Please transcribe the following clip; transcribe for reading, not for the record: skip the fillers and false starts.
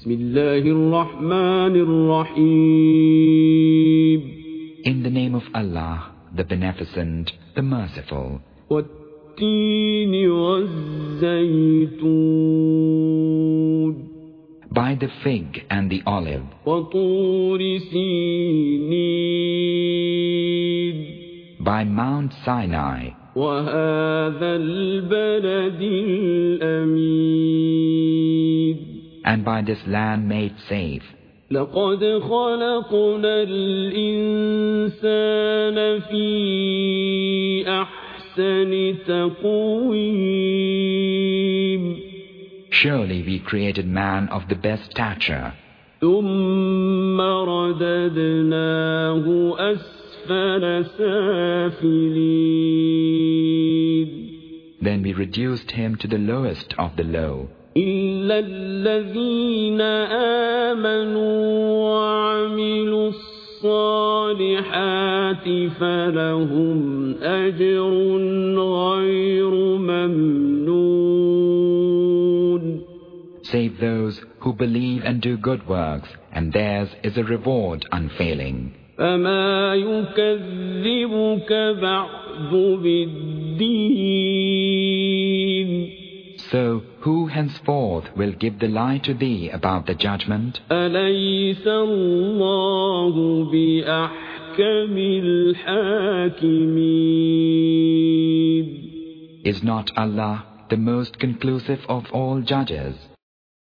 بسم الله الرحمن الرحيم. In the name of Allah, the Beneficent, the Merciful. والتين والزيتون. By the fig and the olive. وطور سينين. By Mount Sinai. وهذا البلد الأمين. And by this land made safe. لقد خلقنا الإنسان في أحسن تقويم. Surely we created man of the best stature. ثم رددناه أسفل سافلين. Then we reduced him to the lowest of the low. إلا الذين آمنوا وعملوا الصالحات فلهم أجر غير ممنون. Save those who believe and do good works, and theirs is a reward unfailing. فما يكذبك بعد بالدين. So who henceforth will give the lie to thee about the judgment? أليس الله بأحكم الحاكمين. Is not Allah the most conclusive of all judges?